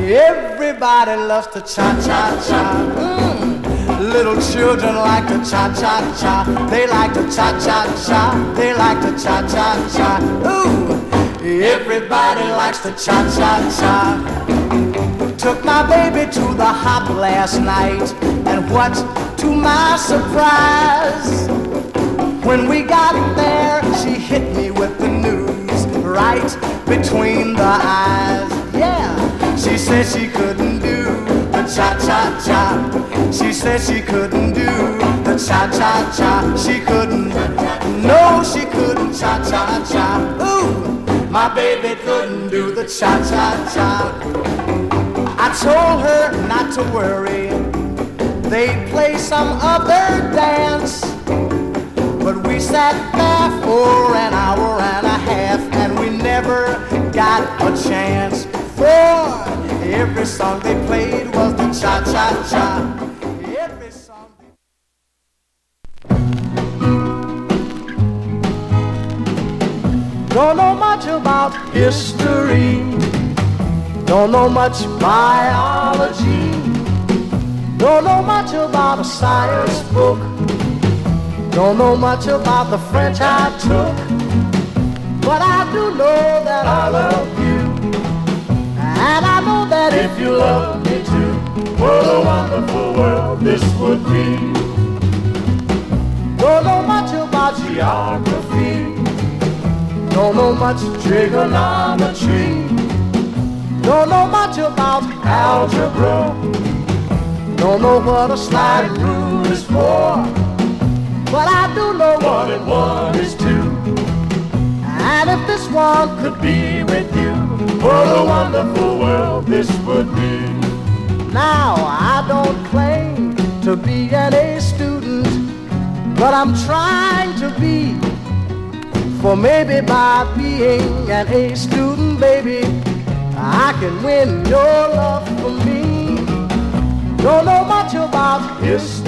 Everybody loves to cha-cha-cha. Little children like to cha-cha-cha. They like to cha-cha-cha. They like to cha-cha-cha. Ooh, everybody likes to cha-cha-cha. Took my baby to the hop last night, and what to my surprise, when we got there, she hit me with the news right between the eyes. Yeah, she said she couldn't do the cha-cha-cha. She said she couldn't do the cha-cha-cha. She couldn't, no, she couldn't cha-cha-cha. Ooh, my baby couldn't do the cha-cha-cha. I told her not to worry, they'd play some other dance. But we sat there for an hour and a half, and we never got a chance. For every song they played was the cha-cha-cha. Every song Don't know much about history, don't know much biology, don't know much about a science book, don't know much about the French I took, but I do know that I love you, and I know that if you love me too, what a wonderful world this would be. Don't know much about geography, don't know much trigonometry, don't know much about algebra, don't know what a sliding rule is for, but I do know 1 and 1 is 2. And if this one could be with you, what a wonderful world this would be. Now, I don't claim to be an A student, but I'm trying to be. For maybe by being an A student, baby, I can win your love for me. Don't know much about history,